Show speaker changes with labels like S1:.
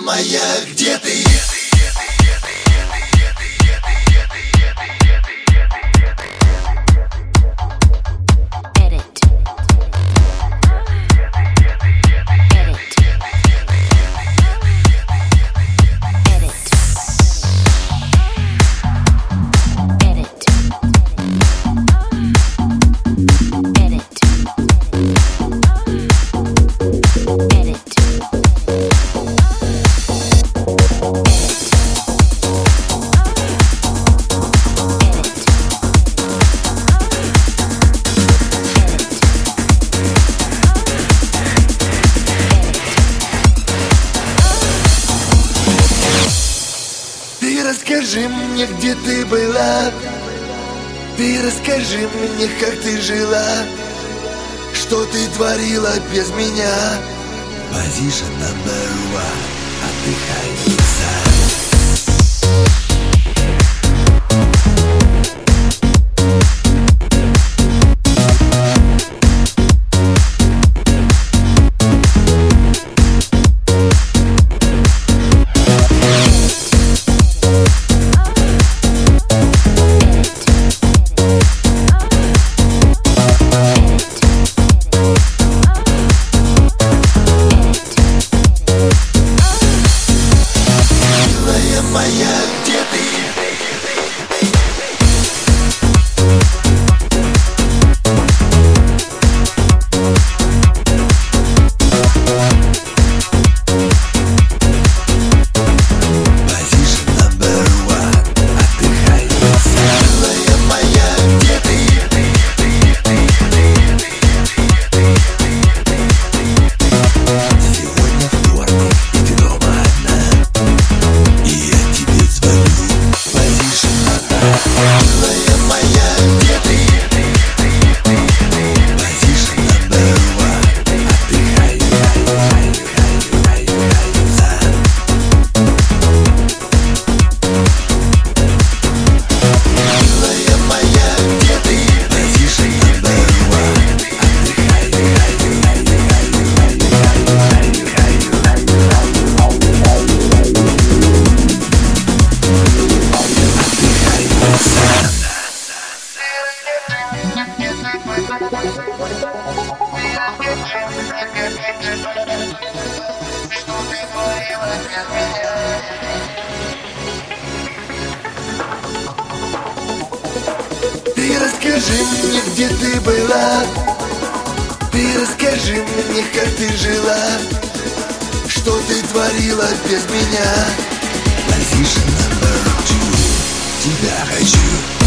S1: моя, где ты? Ты расскажи мне, где ты была. Ты расскажи мне, как ты жила. Что ты творила без меня. Position number one. Отдыхай сам. Моя, где ты? Position number one. Отдыхай, милая моя, где ты? Сегодня вторник, и ты дома одна. Милая моя, где ты? Position number one. Отдыхай, сам. Милая моя, где ты? Position number one. Отдыхай, Ты расскажи мне, где ты была. Ты расскажи мне, как ты жила. Что ты творила без меня. Position number two. Тебя хочу.